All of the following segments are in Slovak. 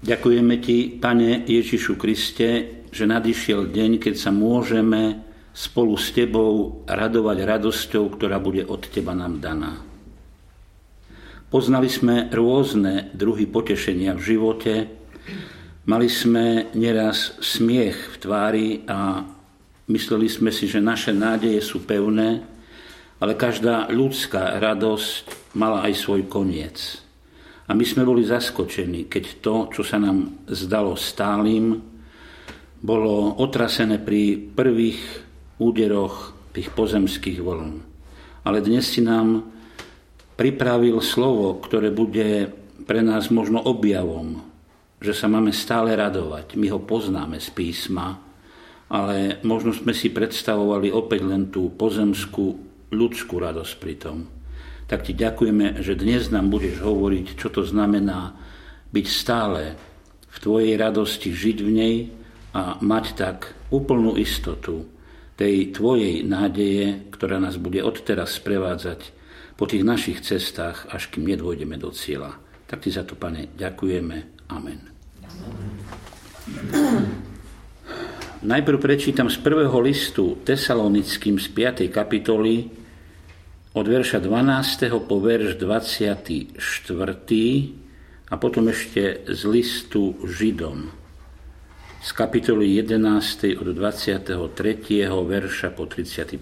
Ďakujeme Ti, Pane Ježišu Kriste, že nadišiel deň, keď sa môžeme spolu s Tebou radovať radosťou, ktorá bude od Teba nám daná. Poznali sme rôzne druhy potešenia v živote, mali sme neraz smiech v tvári a mysleli sme si, že naše nádeje sú pevné, ale každá ľudská radosť mala aj svoj koniec. A my sme boli zaskočení, keď to, čo sa nám zdalo stálym, bolo otrasené pri prvých úderoch tých pozemských vln. Ale dnes si nám pripravil slovo, ktoré bude pre nás možno objavom, že sa máme stále radovať. My ho poznáme z písma, ale možno sme si predstavovali opäť len tú pozemskú ľudskú radosť pri tom. Tak Ti ďakujeme, že dnes nám budeš hovoriť, čo to znamená byť stále v Tvojej radosti, žiť v nej a mať tak úplnú istotu tej Tvojej nádeje, ktorá nás bude odteraz sprevádzať po tých našich cestách, až kým nedôjdeme do cieľa. Tak Ti za to, Pane, ďakujeme. Amen. Najprv prečítam z prvého listu Tesalonickým z 5. kapitoly od verša 12. po verš 24. a potom ešte z listu Židom z kapitoly 11. od 23. verša po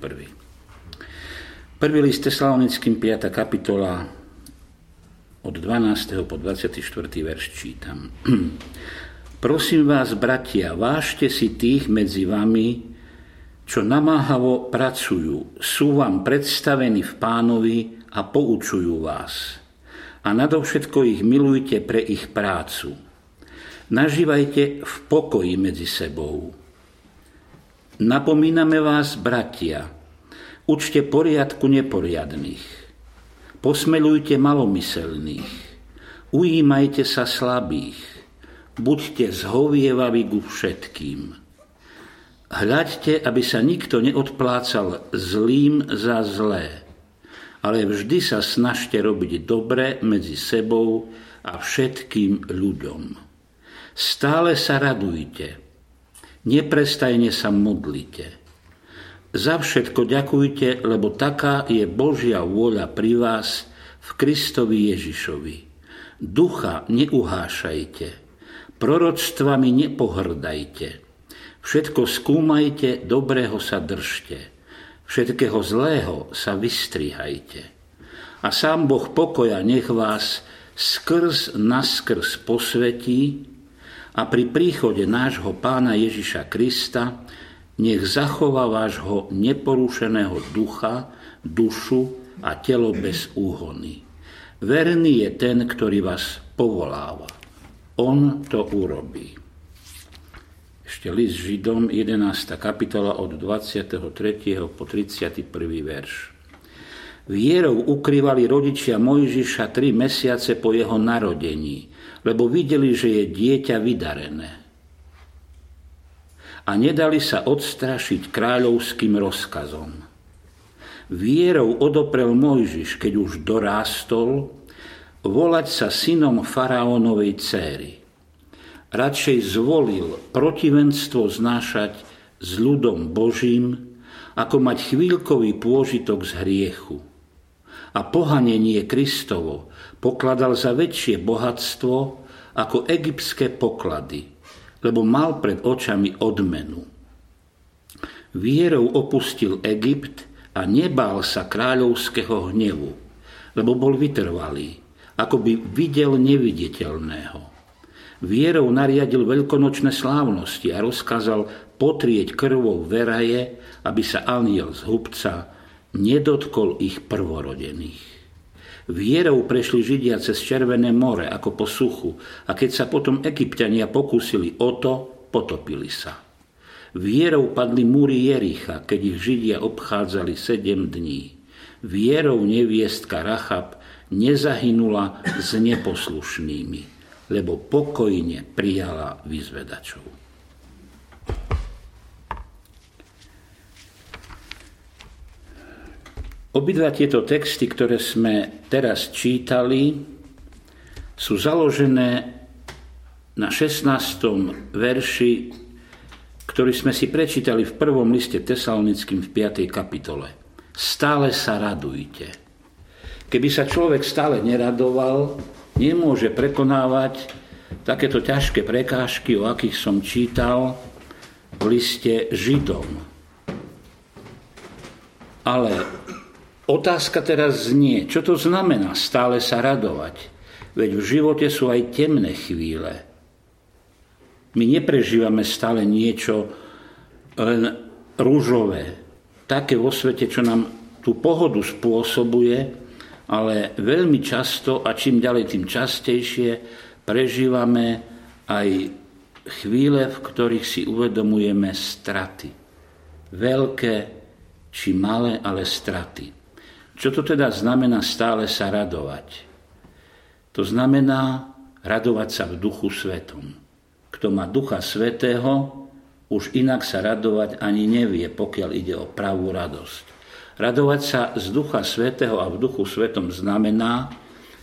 31. Prvý list Tesalonickým 5. kapitola od 12. po 24. verš čítam. Prosím vás, bratia, vážte si tých medzi vami, čo namáhavo pracujú, sú vám predstavení v Pánovi a poučujú vás. A nadovšetko ich milujte pre ich prácu. Nažívajte v pokoji medzi sebou. Napomíname vás, bratia, učte poriadku neporiadnych. Posmelujte malomyselných. Ujímajte sa slabých. Buďte zhovievaví ku všetkým. Hľaďte, aby sa nikto neodplácal zlým za zlé, ale vždy sa snažte robiť dobre medzi sebou a všetkým ľuďom. Stále sa radujte, neprestajne sa modlite. Za všetko ďakujte, lebo taká je Božia vôľa pri vás v Kristovi Ježišovi. Ducha neuhášajte, proroctvami nepohrdajte. Všetko skúmajte, dobrého sa držte. Všetkého zlého sa vystrihajte. A sám Boh pokoja nech vás skrz naskrz posvetí a pri príchode nášho Pána Ježiša Krista nech zachová vášho neporušeného ducha, dušu a telo bez úhony. Verný je ten, ktorý vás povoláva. On to urobí. Ešte list Židom, 11. kapitola od 23. po 31. verš. Vierou ukrývali rodičia Mojžiša 3 mesiace po jeho narodení, lebo videli, že je dieťa vydarené. A nedali sa odstrašiť kráľovským rozkazom. Vierou odoprel Mojžiš, keď už dorástol, volať sa synom faraónovej dcéry. Radšej zvolil protivenstvo znášať s ľudom Božím, ako mať chvíľkový pôžitok z hriechu. A pohanenie Kristovo pokladal za väčšie bohatstvo ako egyptské poklady, lebo mal pred očami odmenu. Vierou opustil Egypt a nebál sa kráľovského hnevu, lebo bol vytrvalý, ako by videl neviditeľného. Vierou nariadil veľkonočné slávnosti a rozkázal potrieť krvou veraje, aby sa anjel z hubca nedotkol ich prvorodených. Vierou prešli Židia cez Červené more ako po suchu a keď sa potom Egypťania pokúsili o to, potopili sa. Vierou padli múry Jericha, keď ich Židia obchádzali 7 dní. Vierou neviestka Rachab nezahynula s neposlušnými, lebo pokojne prijala vyzvedačov. Obidva tieto texty, ktoré sme teraz čítali, sú založené na 16. verši, ktorý sme si prečítali v 1. liste Tesalonickým v 5. kapitole. Stále sa radujte. Keby sa človek stále neradoval, nemôže prekonávať takéto ťažké prekážky, o akých som čítal v liste Židom. Ale otázka teraz znie, čo to znamená stále sa radovať? Veď v živote sú aj temné chvíle. My neprežívame stále niečo len ružové, také vo svete, čo nám tú pohodu spôsobuje, ale veľmi často a čím ďalej, tým častejšie prežívame aj chvíle, v ktorých si uvedomujeme straty. Veľké či malé, ale straty. Čo to teda znamená stále sa radovať? To znamená radovať sa v Duchu Svetom. Kto má Ducha Svätého, už inak sa radovať ani nevie, pokiaľ ide o pravú radosť. Radovať sa z Ducha Svätého a v Duchu Svetom znamená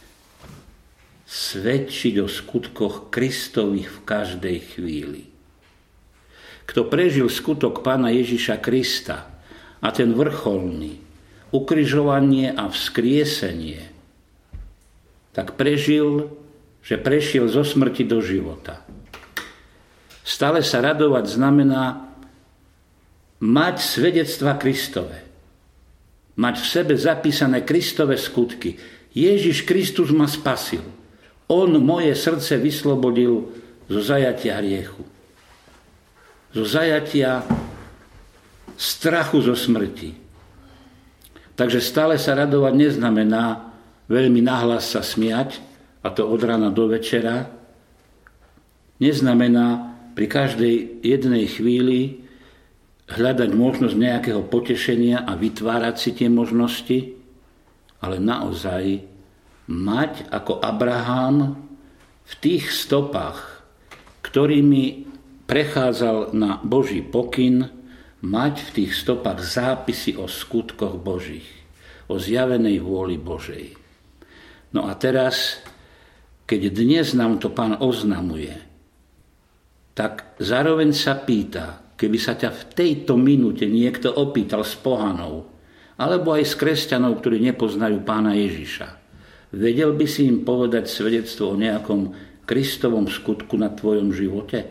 svedčiť o skutkoch Kristových v každej chvíli. Kto prežil skutok Pána Ježiša Krista a ten vrcholný, ukrižovanie a vzkriesenie, tak prežil, že prešiel zo smrti do života. Stále sa radovať znamená mať svedectva Kristove. Mať v sebe zapísané Kristove skutky. Ježiš Kristus ma spasil. On moje srdce vyslobodil zo zajatia hriechu. Zo zajatia strachu zo smrti. Takže stále sa radovať neznamená veľmi nahlas sa smiať, a to od rána do večera. Neznamená pri každej jednej chvíli hľadať možnosť nejakého potešenia a vytvárať si tie možnosti, ale naozaj mať ako Abraham v tých stopách, ktorými prechádzal na Boží pokyn, mať v tých stopách zápisy o skutkoch Božích, o zjavenej vôli Božej. No a teraz, keď dnes nám to Pán oznamuje, tak zároveň sa pýta, keby sa ťa v tejto minúte niekto opýtal z pohanov, alebo aj z kresťanov, ktorí nepoznajú Pána Ježiša, vedel by si im povedať svedectvo o nejakom Kristovom skutku na tvojom živote?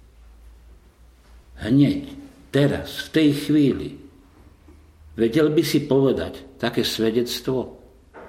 Hneď, teraz, v tej chvíli, vedel by si povedať také svedectvo?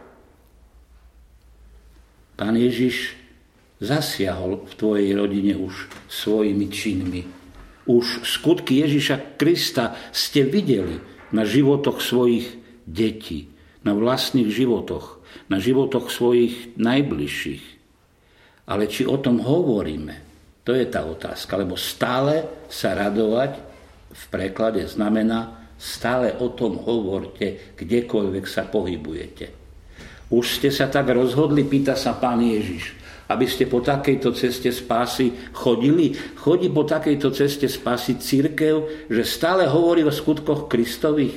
Pán Ježiš zasiahol v tvojej rodine už svojimi činmi. Už skutky Ježiša Krista ste videli na životoch svojich detí, na vlastných životoch, na životoch svojich najbližších. Ale či o tom hovoríme, to je tá otázka, lebo stále sa radovať v preklade znamená stále o tom hovorte, kdekoľvek sa pohybujete. Už ste sa tak rozhodli, pýta sa Pán Ježiš, aby ste po takejto ceste spásy chodili? Chodí po takejto ceste spásy cirkev, že stále hovorí o skutkoch Kristových?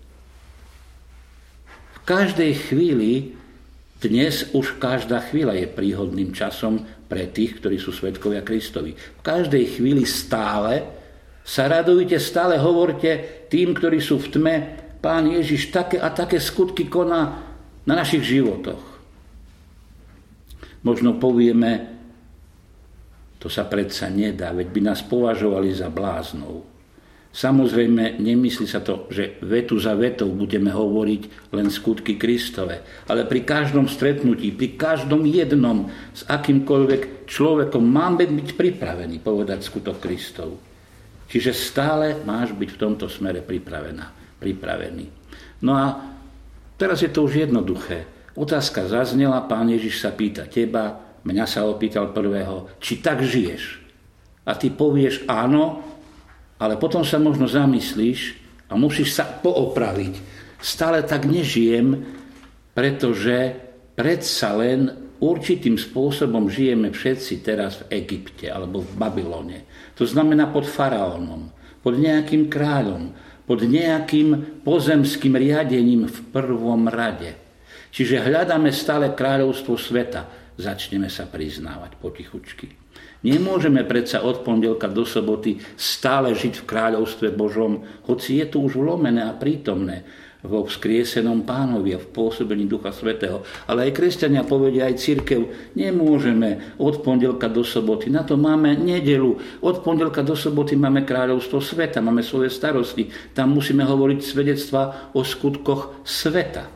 V každej chvíli, dnes už každá chvíľa je príhodným časom pre tých, ktorí sú svedkovia Kristovi. V každej chvíli stále sa radujte, stále hovorte tým, ktorí sú v tme, Pán Ježiš také a také skutky koná na našich životoch. Možno povieme, to sa predsa nedá, veď by nás považovali za bláznov. Samozrejme, nemyslí sa to, že vetu za vetou budeme hovoriť len skutky Kristove, ale pri každom stretnutí, pri každom jednom s akýmkoľvek človekom máme byť pripravení povedať skutok Kristov. Čiže stále máš byť v tomto smere pripravený. No a teraz je to už jednoduché. Otázka zaznela, Pán Ježiš sa pýta teba, mňa sa opýtal prvého, či tak žiješ. A ty povieš áno, ale potom sa možno zamyslíš a musíš sa poopraviť. Stále tak nežijem, pretože predsa len určitým spôsobom žijeme všetci teraz v Egypte alebo v Babylone. To znamená pod faraónom, pod nejakým kráľom, pod nejakým pozemským riadením v prvom rade. Čiže hľadáme stále kráľovstvo sveta. Začneme sa priznávať potichučky. Nemôžeme predsa od pondelka do soboty stále žiť v kráľovstve Božom, hoci je tu už vlomené a prítomné vo vzkriesenom Pánovi a v pôsobení Ducha Svätého. Ale aj kresťania povedia, aj cirkev, nemôžeme od pondelka do soboty. Na to máme nedeľu. Od pondelka do soboty máme kráľovstvo sveta, máme svoje starosti. Tam musíme hovoriť svedectva o skutkoch sveta.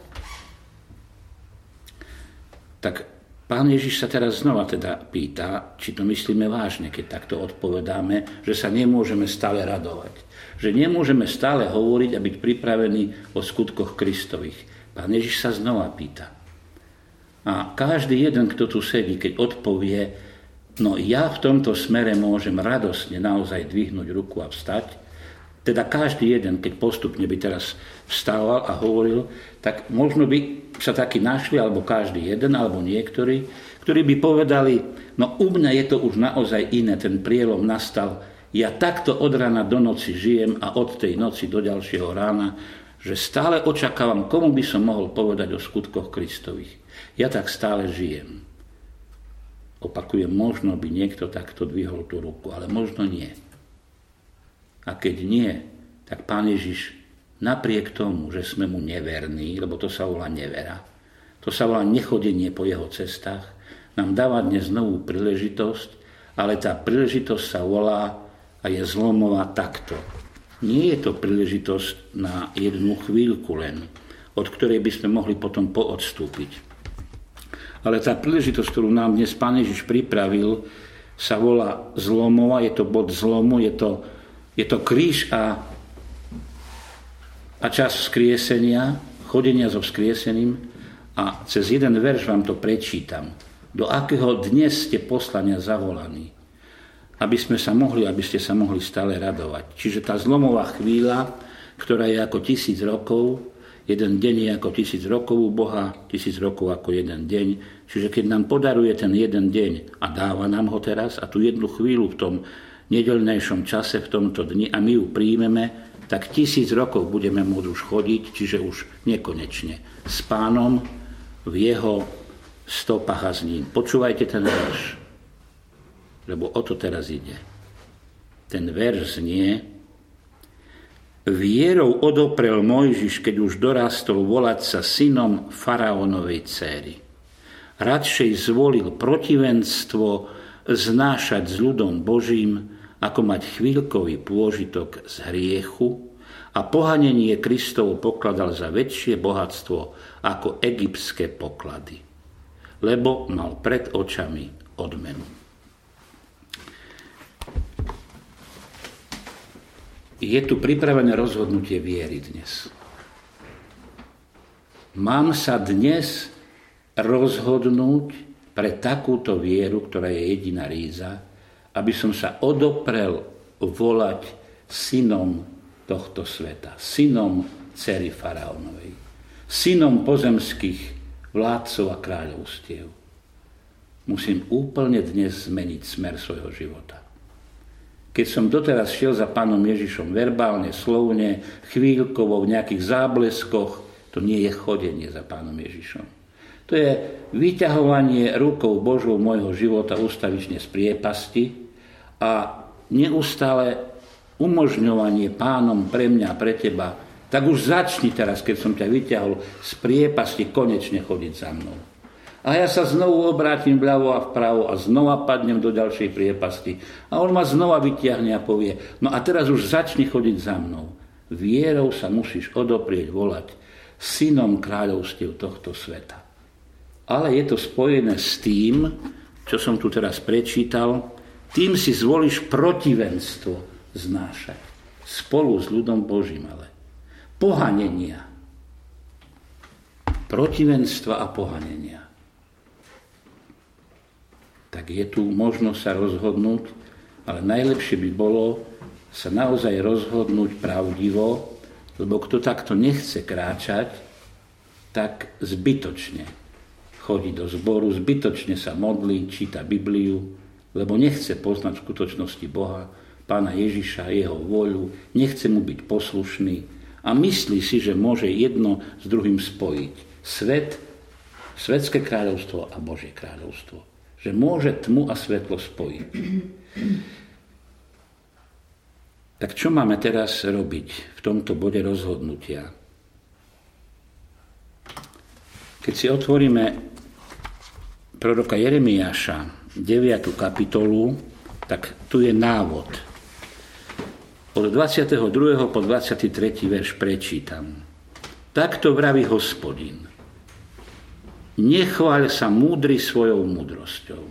Tak Pán Ježiš sa teraz znova teda pýta, či to myslíme vážne, keď takto odpovedáme, že sa nemôžeme stále radovať. Že nemôžeme stále hovoriť a byť pripravení o skutkoch Kristových. Pán Ježiš sa znova pýta. A každý jeden, kto tu sedí, keď odpovie, no ja v tomto smere môžem radosne naozaj dvihnúť ruku a vstať, teda každý jeden, keď postupne by teraz vstával a hovoril, tak možno by sa takí našli, alebo každý jeden, alebo niektorí, ktorí by povedali, no u mňa je to už naozaj iné, ten prielom nastal. Ja takto od rána do noci žijem a od tej noci do ďalšieho rána, že stále očakávam, komu by som mohol povedať o skutkoch Kristových. Ja tak stále žijem. Opakujem, možno by niekto takto dvihol tú ruku, ale možno nie. A keď nie, tak Pán Ježiš napriek tomu, že sme mu neverní, lebo to sa volá nevera, to sa volá nechodenie po jeho cestách, nám dáva dnes novú príležitosť, ale tá príležitosť sa volá a je zlomová takto. Nie je to príležitosť na jednu chvíľku len, od ktorej by sme mohli potom poodstúpiť. Ale tá príležitosť, ktorú nám dnes Pán Ježiš pripravil, sa volá zlomová, je to bod zlomu, je to kríž a čas vzkriesenia, chodenia so vzkriesením a cez jeden verš vám to prečítam. Do akého dnes ste poslania zavolaní, aby ste sa mohli stále radovať. Čiže tá zlomová chvíľa, ktorá je ako 1000 rokov, jeden deň je ako 1000 rokov u Boha, 1000 rokov ako jeden deň. Čiže keď nám podaruje ten jeden deň a dáva nám ho teraz a tú jednu chvíľu v tom nedeľnejšom čase, v tomto dni a my ju príjmeme, tak 1000 rokov budeme môcť už chodiť, čiže už nekonečne. S Pánom v jeho stopách a s ním. Počúvajte ten verš, lebo o to teraz ide. Ten verš znie: Vierou odoprel Mojžiš, keď už dorastol, volať sa synom faraónovej dcéry. Radšej zvolil protivenstvo znášať s ľudom Božím, ako mať chvíľkový pôžitok z hriechu, a pohanenie Kristovo pokladal za väčšie bohatstvo ako egyptské poklady, lebo mal pred očami odmenu. Je tu pripravené rozhodnutie viery dnes. Mám sa dnes rozhodnúť pre takúto vieru, ktorá je jediná ríza, aby som sa odoprel volať synom tohto sveta, synom dcery faraónovej, synom pozemských vládcov a kráľovstiev. Musím úplne dnes zmeniť smer svojho života. Keď som doteraz šiel za Pánom Ježišom verbálne, slovne, chvíľkovo, v nejakých zábleskoch, to nie je chodenie za Pánom Ježišom. To je vyťahovanie rukou Božou môjho života ustavične z priepasti a neustále umožňovanie Pánom pre mňa a pre teba. Tak už začni teraz, keď som ťa vyťahol z priepasti, konečne chodiť za mnou. A ja sa znovu obrátim vľavo a vpravo a znova padnem do ďalšej priepasti. A on ma znova vyťahne a povie, no a teraz už začni chodiť za mnou. Vierou sa musíš odoprieť volať synom kráľovstiev tohto sveta. Ale je to spojené s tým, čo som tu teraz prečítal, tým si zvolíš protivenstvo znášať. Spolu s ľudom Božím, ale. Pohanenia. Protivenstva a pohanenia. Tak je tu možnosť sa rozhodnúť, ale najlepšie by bolo sa naozaj rozhodnúť pravdivo, lebo kto takto nechce kráčať, tak zbytočne chodí do zboru, zbytočne sa modlí, číta Bibliu, lebo nechce poznať v skutočnosti Boha, Pána Ježiša, jeho voľu, nechce mu byť poslušný a myslí si, že môže jedno s druhým spojiť. Svet, svetské kráľovstvo a Božie kráľovstvo. Že môže tmu a svetlo spojiť. Tak čo máme teraz robiť v tomto bode rozhodnutia? Keď si otvoríme proroka Jeremiáša, 9. kapitolu, tak tu je návod. Od 22. po 23. verš prečítam. Takto vraví Hospodin. Nechváľ sa múdry svojou múdrosťou.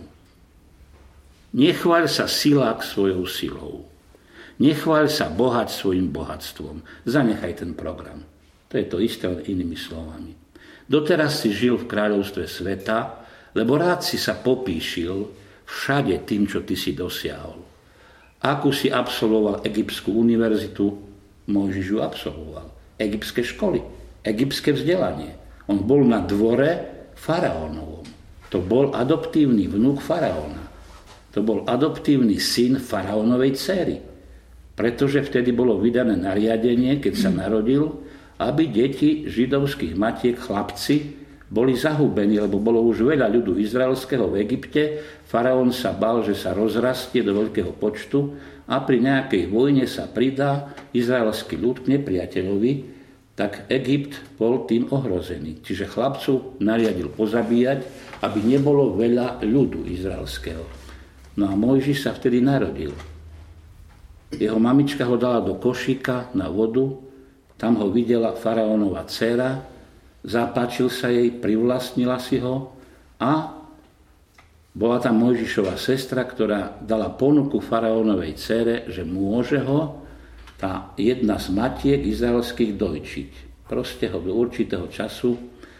Nechváľ sa silák svojou silou. Nechváľ sa bohať svojim bohatstvom. Zanechaj ten program. To je to isté, len inými slovami. Doteraz si žil v kráľovstve sveta, lebo rád si sa popíšil všade tým, čo ty si dosiahol. Akú si absolvoval Egyptskú univerzitu, Mojžiš ju absolvoval. Egyptské školy, egyptské vzdelanie. On bol na dvore faraónovom. To bol adoptívny vnuk faraóna. To bol adoptívny syn faraónovej dcery. Pretože vtedy bolo vydané nariadenie, keď sa narodil, aby deti židovských matiek, chlapci, boli zahubení, lebo bolo už veľa ľudu izraelského v Egypte. Faraón sa bal, že sa rozrastie do veľkého počtu a pri nejakej vojne sa pridá izraelský ľud k nepriateľovi, tak Egypt bol tým ohrozený. Čiže chlapcu nariadil pozabíjať, aby nebolo veľa ľudu izraelského. No a Mojžiš sa vtedy narodil. Jeho mamička ho dala do košíka na vodu, tam ho videla faraónova dcéra, zapáčil sa jej, privlastnila si ho a bola tam Mojžišova sestra, ktorá dala ponuku faraónovej dcére, že môže ho tá jedna z matiek izraelských dojčiť. Proste ho do určitého času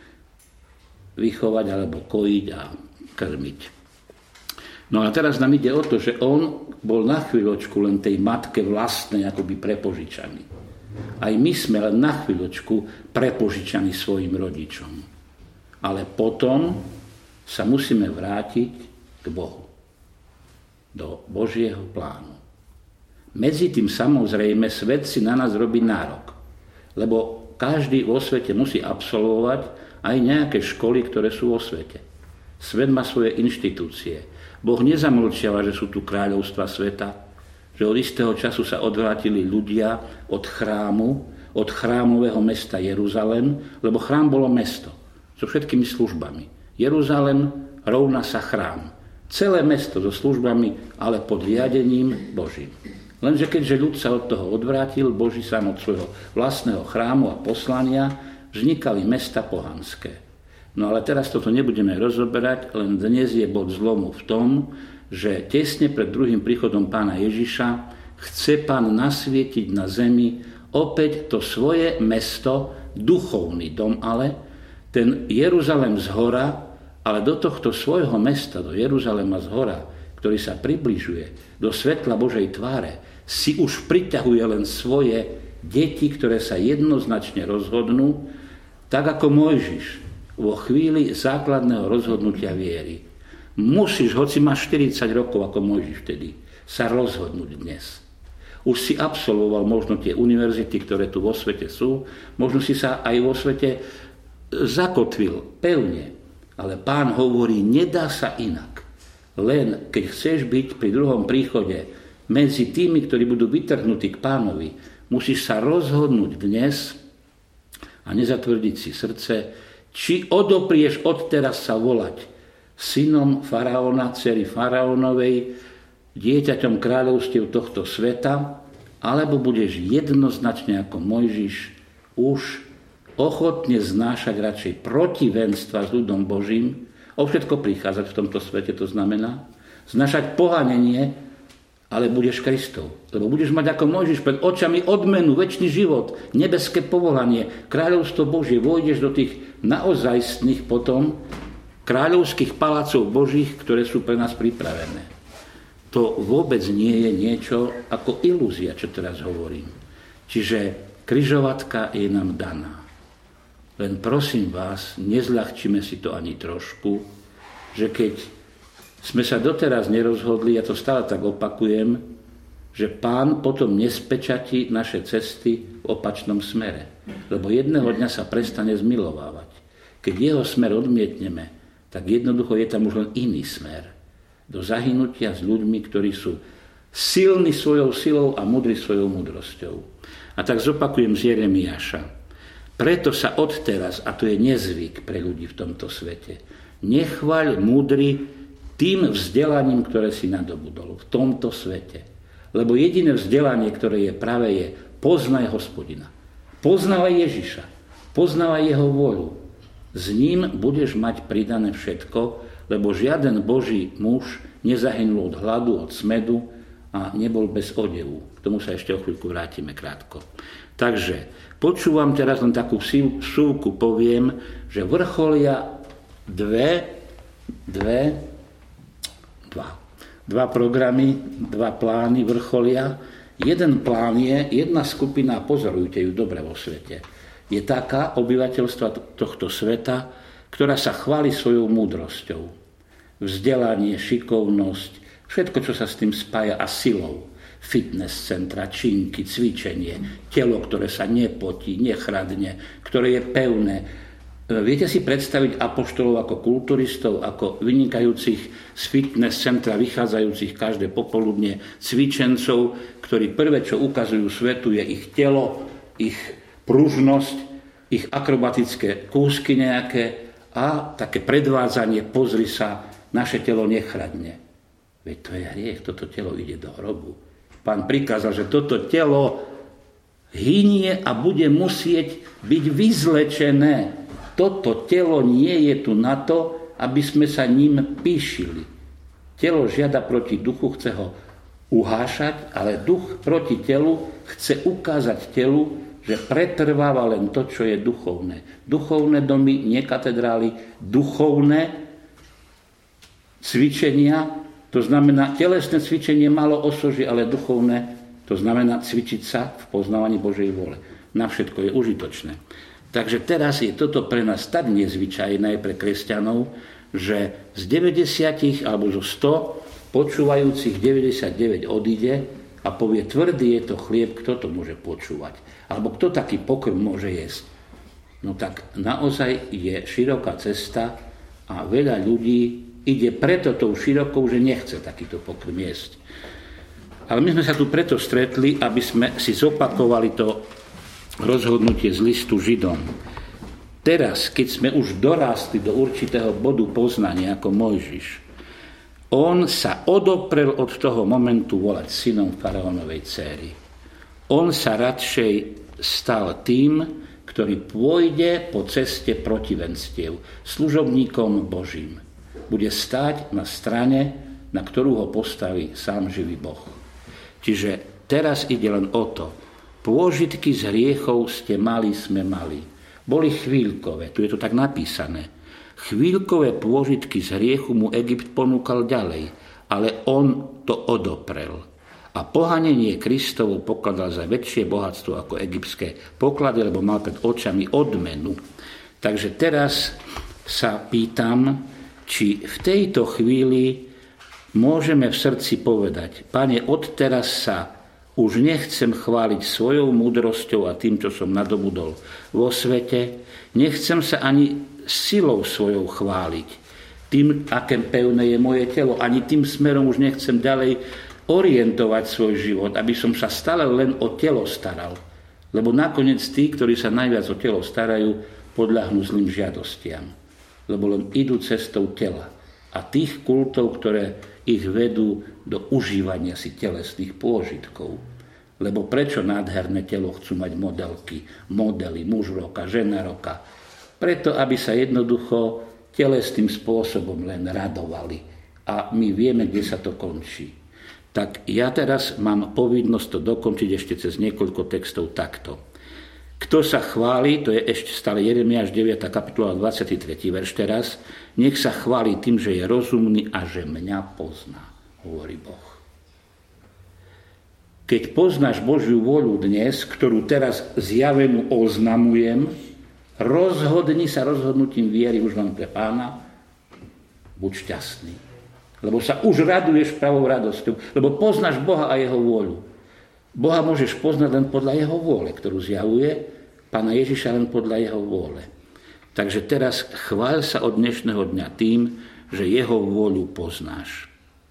vychovať alebo kojiť a krmiť. No a teraz nám ide o to, že on bol na chvíľočku len tej matke vlastnej akoby prepožičaný. Aj my sme len na chvíľočku prepožičaní svojim rodičom. Ale potom sa musíme vrátiť k Bohu. Do Božieho plánu. Medzi tým samozrejme svet si na nás robí nárok. Lebo každý vo svete musí absolvovať aj nejaké školy, ktoré sú vo svete. Svet má svoje inštitúcie. Boh nezamlčiava, že sú tu kráľovstva sveta, že od istého času sa odvrátili ľudia od chrámu, od chrámového mesta Jeruzalem, lebo chrám bolo mesto so všetkými službami. Jeruzalem rovná sa chrám. Celé mesto so službami, ale pod riadením Božím. Lenže keďže ľud sa od toho odvrátil, Boží sám od svojho vlastného chrámu a poslania, vznikali mesta pohanské. No ale teraz toto nebudeme rozoberať, len dnes je bod zlomu v tom, že tesne pred druhým príchodom pána Ježiša chce pán nasvietiť na zemi opäť to svoje mesto, duchovný dom, ale ten Jeruzalem zhora, ale do tohto svojho mesta, do Jeruzalema zhora, ktorý sa približuje do svetla Božej tváre, si už priťahuje len svoje deti, ktoré sa jednoznačne rozhodnú, tak ako Mojžiš vo chvíli základného rozhodnutia viery. Musíš, hoci máš 40 rokov ako Mojžiš vtedy, sa rozhodnúť dnes. Už si absolvoval možno tie univerzity, ktoré tu vo svete sú, možno si sa aj vo svete zakotvil pevne, ale pán hovorí, nedá sa inak. Len keď chceš byť pri druhom príchode medzi tými, ktorí budú vytrhnutí k pánovi, musíš sa rozhodnúť dnes a nezatvrdiť si srdce, či odoprieš odteraz sa volať synom faraóna, dcery faraónovej, dieťaťom kráľovstiev tohto sveta, alebo budeš jednoznačne ako Mojžiš už ochotne znášať radšej protivenstva s ľudom Božím, o všetko prichádzať v tomto svete, to znamená znášať pohanenie, ale budeš Kristov. Lebo budeš mať ako Mojžiš pred očami odmenu, večný život, nebeské povolanie, kráľovstvo Božie, vojdeš do tých naozajstných potom kráľovských palácov Božích, ktoré sú pre nás pripravené. To vôbec nie je niečo ako ilúzia, čo teraz hovorím. Čiže križovatka je nám daná. Len prosím vás, nezľahčíme si to ani trošku, že keď sme sa doteraz nerozhodli, ja to stále tak opakujem, že pán potom nespečatí naše cesty v opačnom smere. Lebo jedného dňa sa prestane zmilovávať. Keď jeho smer odmietneme, tak jednoducho je tam už len iný smer. do zahynutia s ľuďmi, ktorí sú silní svojou silou a múdri svojou múdrosťou. A tak zopakujem z Jeremiáša. Preto sa odteraz, a to je nezvyk pre ľudí v tomto svete, nechvaľ múdry tým vzdelaním, ktoré si nadobudol v tomto svete. Lebo jediné vzdelanie, ktoré je pravé, je poznaj Hospodina. Poznávaj Ježiša. Poznávaj jeho vôľu. S ním budeš mať pridané všetko, lebo žiaden Boží muž nezahynul od hladu, od smedu a nebol bez odevu. K tomu sa ešte o chvíľku vrátime krátko. Takže počúvam teraz len takú vsúvku, poviem, že vrcholia dva programy, dva plány vrcholia. Jeden plán je, jedna skupina, pozorujte ju dobre vo svete, je taká obyvateľstva tohto sveta, ktorá sa chváli svojou múdrosťou. Vzdelanie, šikovnosť, všetko, čo sa s tým spája a silou. Fitness centra, činky, cvičenie, telo, ktoré sa nepotí, nechradne, ktoré je pevné. Viete si predstaviť apoštolov ako kulturistov, ako vynikajúcich z fitness centra, vychádzajúcich každé popoludne, cvičencov, ktorí prvé, čo ukazujú svetu, je ich telo, ich pružnosť, ich akrobatické kúsky nejaké a také predvádzanie, pozri sa, naše telo nechradne. Veď to je hriech, toto telo ide do hrobu. Pán prikázal, že toto telo hynie a bude musieť byť vyzlečené. Toto telo nie je tu na to, aby sme sa ním pýšili. Telo žiada proti duchu, chce ho uhášať, ale duch proti telu chce ukázať telu, že pretrváva len to, čo je duchovné. Duchovné domy, nie katedrály, duchovné cvičenia. To znamená, telesné cvičenie malo osoží, ale duchovné, to znamená cvičiť sa v poznávaní Božej vôle. Na všetko je užitočné. Takže teraz je toto pre nás tak nezvyčajné pre kresťanov, že z 90 alebo zo 100 počúvajúcich 99 odíde a povie, tvrdý je to chlieb, kto to môže počúvať? Alebo kto taký pokrm môže jesť? No tak naozaj je široká cesta a veľa ľudí ide preto tou širokou, že nechce takýto pokrm jesť. Ale my sme sa tu preto stretli, aby sme si zopakovali to rozhodnutie z listu Židom. Teraz, keď sme už dorástli do určitého bodu poznania ako Mojžiš, on sa odoprel od toho momentu volať synom faraónovej dcéry. On sa radšej stal tým, ktorý pôjde po ceste protivenstiev, služobníkom Božím. Bude stáť na strane, na ktorú ho postaví sám živý Boh. Čiže teraz ide len o to. Pôžitky z hriechov sme mali. Boli chvíľkové, tu je to tak napísané. Chvíľkové pôžitky z hriechu mu Egypt ponúkal ďalej, ale on to odoprel. A pohanenie Kristovo pokladal za väčšie bohatstvo ako egyptské poklady, lebo mal pred očami odmenu. Takže teraz sa pýtam, či v tejto chvíli môžeme v srdci povedať, Pane, odteraz sa už nechcem chváliť svojou múdrosťou a tým, čo som nadobudol vo svete, nechcem sa ani silou svojou chváliť, tým, aké pevné je moje telo, ani tým smerom už nechcem ďalej orientovať svoj život, aby som sa stále len o telo staral. Lebo nakoniec tí, ktorí sa najviac o telo starajú, podľahnú zlým žiadostiam. Lebo len idú cestou tela a tých kultov, ktoré ich vedú do užívania si telesných pôžitkov. Lebo prečo nádherné telo chcú mať modelky, modely, muž roka, žena roka? Preto, aby sa jednoducho telesným spôsobom len radovali. A my vieme, kde sa to končí. Tak ja teraz mám povinnosť to dokončiť ešte cez niekoľko textov takto. Kto sa chváli, to je ešte stále Jeremiáš 9. kapitola 23. verš teraz, nech sa chváli tým, že je rozumný a že mňa pozná, hovorí Boh. Keď poznáš Božiu voľu dnes, ktorú teraz zjavenu oznamujem, rozhodni sa rozhodnutím viery už len pre Pána, buď šťastný. Lebo sa už raduješ pravou radosťou, lebo poznáš Boha a jeho vôľu. Boha môžeš poznať len podľa jeho vôle, ktorú zjavuje, Pána Ježiša len podľa jeho vôle. Takže teraz chváľ sa od dnešného dňa tým, že jeho vôľu poznáš.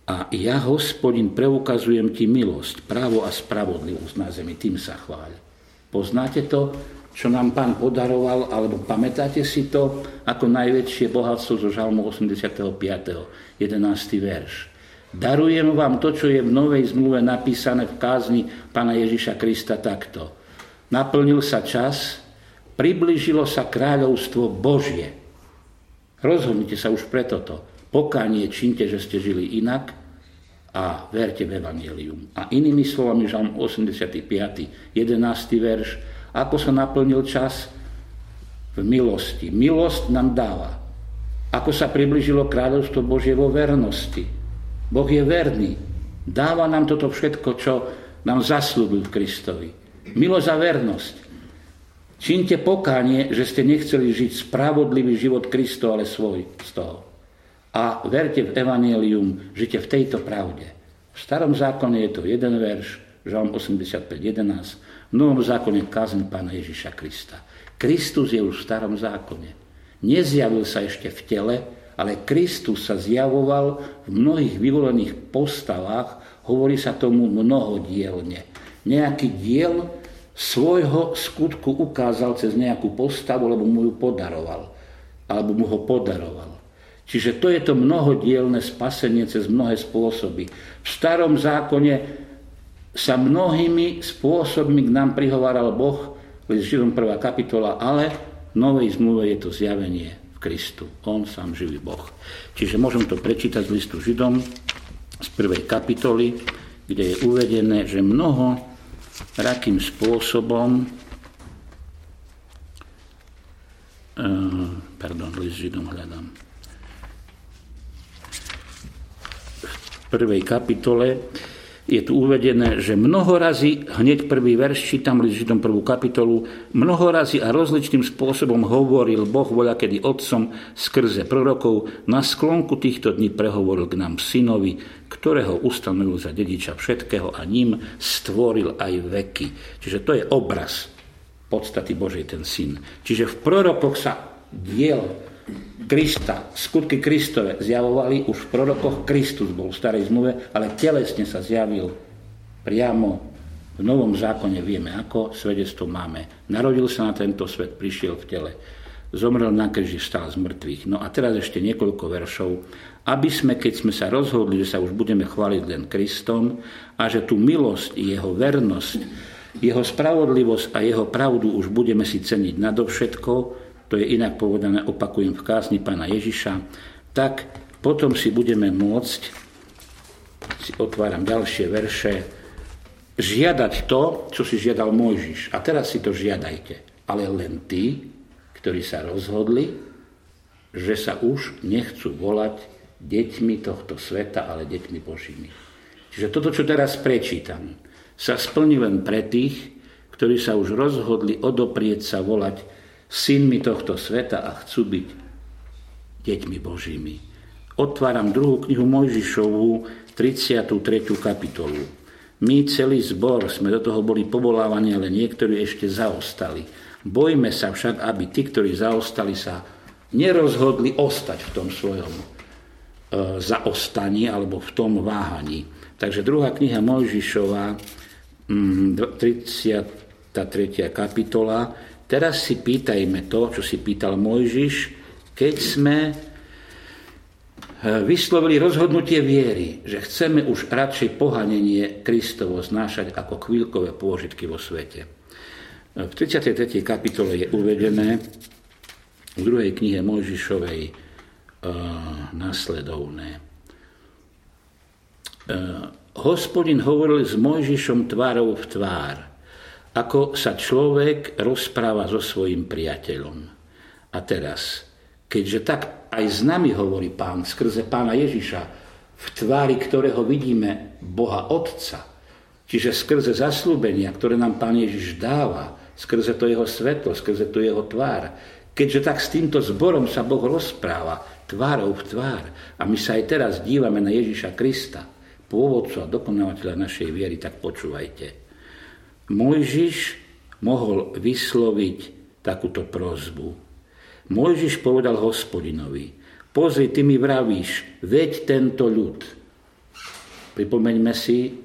A ja, Hospodin, preukazujem ti milosť, právo a spravodlivosť na zemi, tým sa chváľ. Poznáte to, čo nám Pán podaroval, alebo pamätáte si to ako najväčšie bohatstvo zo Žalmu 85. 11. verš. Darujem vám to, čo je v Novej zmluve napísané v kázni Pána Ježiša Krista takto. Naplnil sa čas, priblížilo sa kráľovstvo Božie. Rozhodnite sa už pre toto. Pokánie činte, že ste žili inak a verte v evanjelium. A inými slovami, Žalm 85. 11. verš, ako sa naplnil čas v milosti. Milosť nám dáva. Ako sa priblížilo kráľovstvo Božie vo vernosti. Boh je verný. Dáva nám toto všetko, čo nám zasľúbil v Kristovi. Milosť a vernosť. Čínte pokánie, že ste nechceli žiť spravodlivý život Kristo, ale svoj z toho. A verte v evanjelium, žite v tejto pravde. V starom zákone je to jeden verš, Žalm 85.11, v novom zákone kázeň Pána Ježiša Krista. Kristus je už v starom zákone. Nezjavil sa ešte v tele, ale Kristus sa zjavoval v mnohých vyvolených postavách, hovorí sa tomu mnohodielne. Nejaký diel svojho skutku ukázal cez nejakú postavu, lebo mu ju podaroval. Alebo mu ho podaroval. Čiže to je to mnohodielne spasenie cez mnohé spôsoby. V starom zákone sa mnohými spôsobmi k nám prihováral Boh, list Židom 1. kapitola, ale v Novej zmluve je to zjavenie v Kristu. On sám živý Boh. Čiže môžem to prečítať z listu Židom z 1. kapitoly, kde je uvedené, že mnoho rakým spôsobom list Židom hľadám. V 1. kapitole je tu uvedené, že mnoho razy, hneď prvý verš, čítam list Židom 1. kapitolu, mnoho razy a rozličným spôsobom hovoril Boh voľakedy otcom skrze prorokov, na sklonku týchto dní prehovoril k nám synovi, ktorého ustanovil za dediča všetkého a ním stvoril aj veky. Čiže to je obraz podstaty Božej, ten syn. Čiže v prorokoch sa diel Krista, skutky Kristove zjavovali, už v prorokoch Kristus bol v starej zmluve, ale telesne sa zjavil priamo v novom zákone. Vieme ako, svedectvo máme. Narodil sa na tento svet, prišiel v tele, zomrel na kríži, vstal z mŕtvych. No a teraz ešte niekoľko veršov, aby sme, keď sme sa rozhodli, že sa už budeme chváliť len Kristom a že tú milosť, jeho vernosť, jeho spravodlivosť a jeho pravdu už budeme si ceniť nadovšetko, to je inak povedané, opakujem v kázni Pána Ježiša, tak potom si budeme môcť, si otváram ďalšie verše, žiadať to, čo si žiadal Mojžiš. A teraz si to žiadajte. Ale len tí, ktorí sa rozhodli, že sa už nechcú volať deťmi tohto sveta, ale deťmi Božími. Čiže toto, čo teraz prečítam, sa splní len pre tých, ktorí sa už rozhodli odoprieť sa volať synmi tohto sveta a chcú byť deťmi Božími. Otváram druhú knihu Mojžišovú, 33. kapitolu. My, celý zbor, sme do toho boli povolávaní, ale niektorí ešte zaostali. Bojme sa však, aby tí, ktorí zaostali, sa nerozhodli ostať v tom svojom zaostaní alebo v tom váhaní. Takže druhá kniha Mojžišova, 33. kapitola. Teraz si pýtajme to, čo si pýtal Mojžiš, keď sme vyslovili rozhodnutie viery, že chceme už radšej pohanenie Kristovo znášať ako chvíľkové pôžitky vo svete. V 33. kapitole je uvedené v druhej knihe Mojžišovej nasledovné. Hospodin hovoril s Mojžišom tvárou v tvár, ako sa človek rozpráva so svojím priateľom. A teraz, keďže tak aj s nami hovorí Pán skrze Pána Ježiša, v tvári ktorého vidíme Boha Otca, čiže skrze zasľúbenia, ktoré nám Pán Ježiš dáva, skrze to jeho svetlo, skrze to jeho tvár, keďže tak s týmto zborom sa Boh rozpráva tvárou v tvár a my sa aj teraz dívame na Ježiša Krista, pôvodcu a dokonávateľa našej viery, tak počúvajte. Mojžiš mohol vysloviť takúto prosbu. Mojžiš povedal Hospodinovi, pozri, ty mi vravíš, veď tento ľud. Pripomeňme si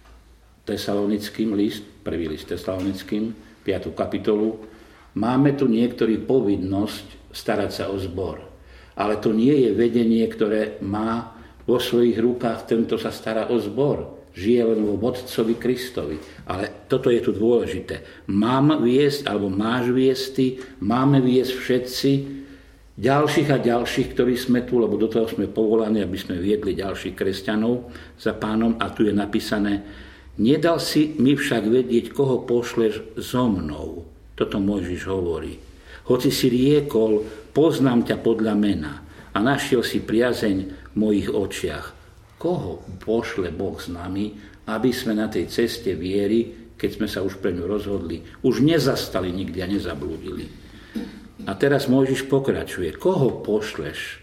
Tesalonickým list, prvý list Tesalonickým, 5. kapitolu. Máme tu niektorý povinnosť starať sa o zbor. Ale to nie je vedenie, ktoré má vo svojich rukách, tento sa stará o zbor. Žije len vo vodcovi Kristovi. Ale toto je tu dôležité. Mám viesť, alebo máš viesť ty, máme viesť všetci, ďalších a ďalších, ktorí sme tu, lebo do toho sme povolaní, aby sme viedli ďalších kresťanov za Pánom. A tu je napísané: nedal si mi však vedieť, koho pošleš so mnou. Toto Mojžiš hovorí. Hoci si riekol, poznám ťa podľa mena a našiel si priazeň v mojich očiach. Koho pošle Boh s nami, aby sme na tej ceste viery, keď sme sa už pre ňu rozhodli, už nezastali nikdy a nezablúdili. A teraz Mojžiš pokračuje. Koho pošleš?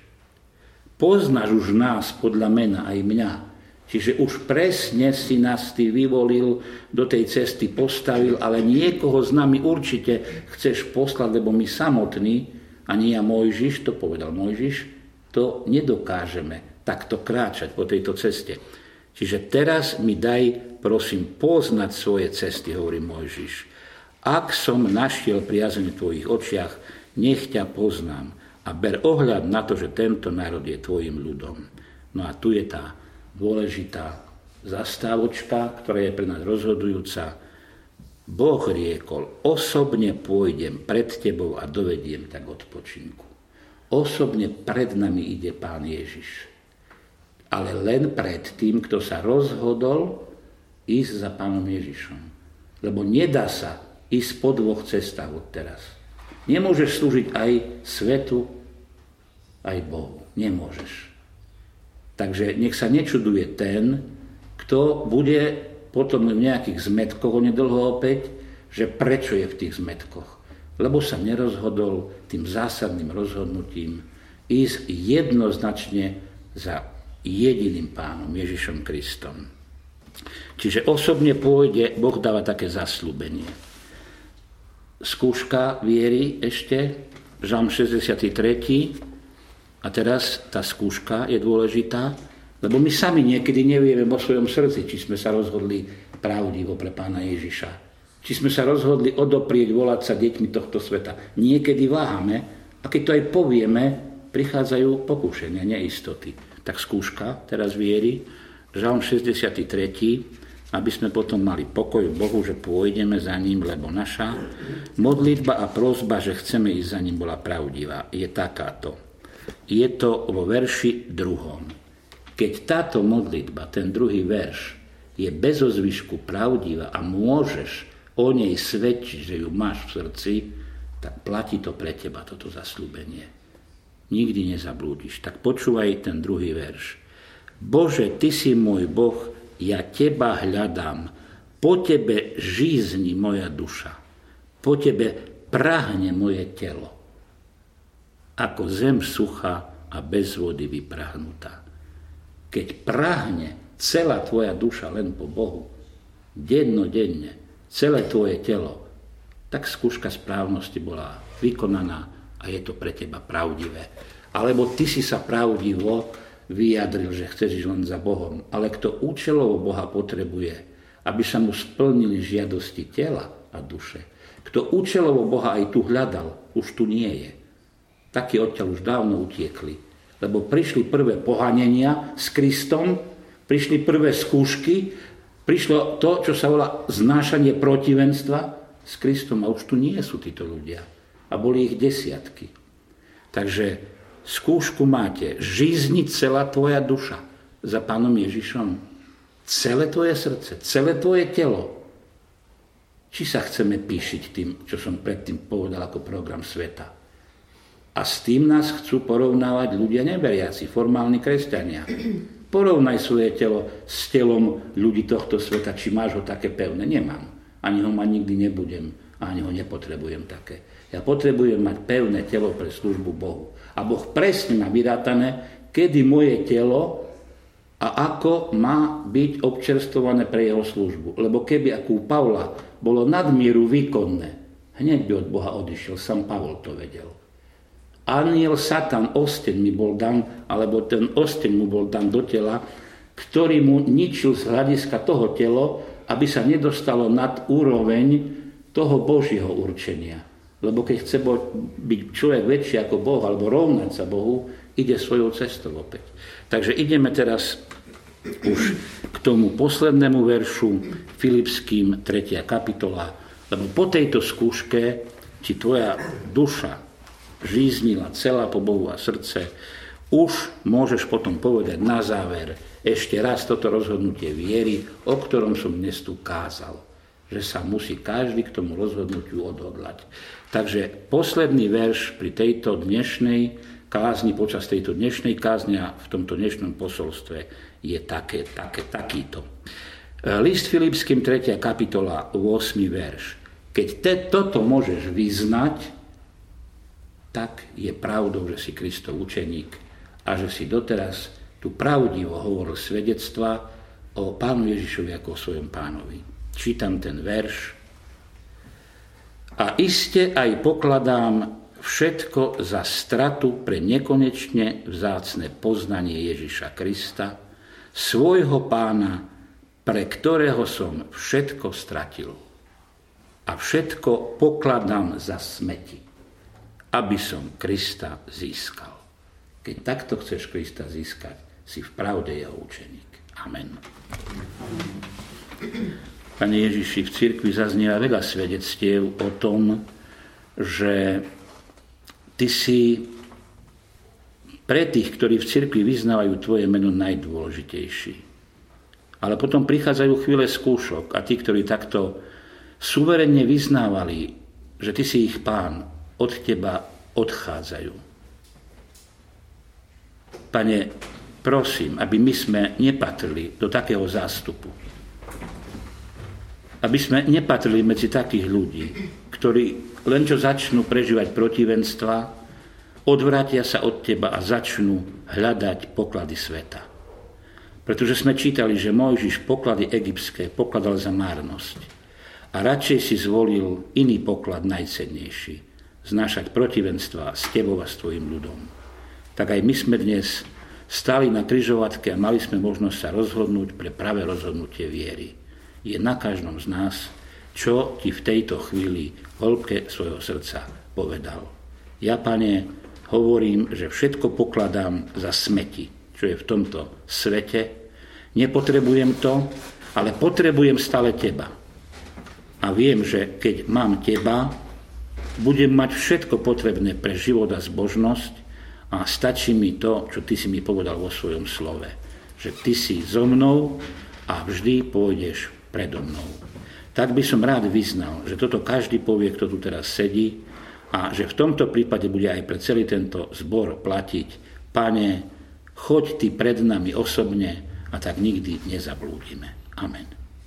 Poznáš už nás podľa mena aj mňa. Čiže už presne si nás ty vyvolil, do tej cesty postavil, ale niekoho s nami určite chceš poslať, lebo my samotní, ani ja Mojžiš, to povedal Mojžiš, to nedokážeme takto kráčať po tejto ceste. Čiže teraz mi daj, prosím, poznať svoje cesty, hovorí Mojžiš. Ak som našiel priazeň v tvojich očiach, nech ťa poznám a ber ohľad na to, že tento národ je tvojim ľudom. No a tu je tá dôležitá zastávočka, ktorá je pre nás rozhodujúca. Boh riekol, osobne pôjdem pred tebou a dovediem tak odpočinku. Osobne pred nami ide Pán Ježiš. Ale len pred tým, kto sa rozhodol ísť za Pánom Ježišom. Lebo nedá sa ísť po dvoch cestách od teraz. Nemôžeš slúžiť aj svetu, aj Bohu. Nemôžeš. Takže nech sa nečuduje ten, kto bude potom v nejakých zmätkoch, onedlho opäť, že prečo je v tých zmätkoch. Lebo sa nerozhodol tým zásadným rozhodnutím ísť jednoznačne za jediným Pánom, Ježišom Kristom. Čiže osobne pôjde, Boh dáva také zasľúbenie. Skúška viery ešte, Žalm 63. A teraz tá skúška je dôležitá, lebo my sami niekedy nevieme vo svojom srdci, či sme sa rozhodli pravdivo pre Pána Ježiša. Či sme sa rozhodli odoprieť, volať sa deťmi tohto sveta. Niekedy váhame a keď to aj povieme, prichádzajú pokúšenia, neistoty. Tak skúška teraz viery, Žalm 63. Aby sme potom mali pokoj v Bohu, že pôjdeme za ním, lebo naša modlitba a prosba, že chceme ísť za ním, bola pravdivá. Je takáto. Je to vo verši 2. Keď táto modlitba, ten druhý verš, je bez ozvyšku pravdivá a môžeš o nej svedčiť, že ju máš v srdci, tak platí to pre teba, toto zasľúbenie. Nikdy nezablúdiš. Tak počúvaj ten druhý verš. Bože, ty si môj Boh, ja teba hľadám, po tebe žízni moja duša, po tebe prahne moje telo, ako zem suchá a bez vody vyprahnutá. Keď prahne celá tvoja duša len po Bohu, dennodenne, celé tvoje telo, tak skúška správnosti bola vykonaná a je to pre teba pravdivé. Alebo ty si sa pravdivo vyjadril, že chceš ísť len za Bohom. Ale kto účelovo Boha potrebuje, aby sa mu splnili žiadosti tela a duše, kto účelovo Boha aj tu hľadal, už tu nie je. Takí odtiaľ už dávno utiekli. Lebo prišli prvé pohanenia s Kristom, prišli prvé skúšky, prišlo to, čo sa volá znášanie protivenstva s Kristom a už tu nie sú títo ľudia. A boli ich desiatky. Takže skúšku máte, žízni celá tvoja duša za Pánom Ježišom, celé tvoje srdce, celé tvoje telo. Či sa chceme píšiť tým, čo som predtým povedal ako program sveta. A s tým nás chcú porovnávať ľudia neveriaci, formálni kresťania. Porovnaj svoje telo s telom ľudí tohto sveta, či máš ho také pevné. Nemám. Ani ho mať nikdy nebudem, ani ho nepotrebujem také. Ja potrebujem mať pevné telo pre službu Bohu. A Boh presne má vyrátané, kedy moje telo a ako má byť občerstvované pre jeho službu. Lebo keby ako u Pavla bolo nadmieru výkonné, hneď by od Boha odišiel. Sám Pavol to vedel. Aniel Satan, osteň mi bol dan, alebo ten osteň mu bol dan do tela, ktorý mu ničil z hľadiska toho telo, aby sa nedostalo nad úroveň toho Božieho určenia. Lebo keď chce byť človek väčší ako Boh alebo rovnať sa Bohu, ide svojou cestou opäť. Takže ideme teraz už k tomu poslednému veršu, Filipským 3. kapitola. Lebo po tejto skúške, či tvoja duša žíznila celá po Bohu a srdce, už môžeš potom povedať na záver ešte raz toto rozhodnutie viery, o ktorom som dnes tu kázal. Že sa musí každý k tomu rozhodnutiu odhodlať. Takže posledný verš pri tejto dnešnej kázni, počas tejto dnešnej kázni a v tomto dnešnom posolstve je takýto. List Filipským 3. kapitola 8. verš. Keď toto môžeš vyznať, tak je pravdou, že si Kristov učeník a že si doteraz tu pravdivo hovoril svedectva o Pánu Ježišovi ako o svojom pánovi. Čítam ten verš. A iste aj pokladám všetko za stratu pre nekonečne vzácne poznanie Ježiša Krista, svojho Pána, pre ktorého som všetko stratil. A všetko pokladám za smeti, aby som Krista získal. Keď takto chceš Krista získať, si v pravde jeho učeník. Amen. Pane Ježiši, v cirkvi zaznieva veľa svedectiev o tom, že Ty si pre tých, ktorí v cirkvi vyznávajú Tvoje meno, najdôležitejší. Ale potom prichádzajú chvíle skúšok a tí, ktorí takto suverenne vyznávali, že Ty si ich Pán, od Teba odchádzajú. Pane, prosím, aby my sme nepatrili do takého zástupu. Aby sme nepatrili medzi takých ľudí, ktorí len čo začnú prežívať protivenstva, odvrátia sa od Teba a začnú hľadať poklady sveta. Pretože sme čítali, že Mojžiš poklady egyptské pokladal za márnosť a radšej si zvolil iný poklad najcennejší, znášať protivenstva s Tebou a s Tvojim ľudom. Tak aj my sme dnes stáli na križovatke a mali sme možnosť sa rozhodnúť pre pravé rozhodnutie viery. Je na každom z nás, čo Ti v tejto chvíli v hĺbke svojho srdca povedal. Ja, Pane, hovorím, že všetko pokladám za smeti, čo je v tomto svete. Nepotrebujem to, ale potrebujem stále Teba. A viem, že keď mám Teba, budem mať všetko potrebné pre život a zbožnosť a stačí mi to, čo Ty si mi povedal vo svojom slove. Že Ty si so mnou a vždy pôjdeš predo mnou. Tak by som rád vyznal, že toto každý povie, kto tu teraz sedí, a že v tomto prípade bude aj pre celý tento zbor platiť: Pane, choď Ty pred nami osobne a tak nikdy nezablúdime. Amen.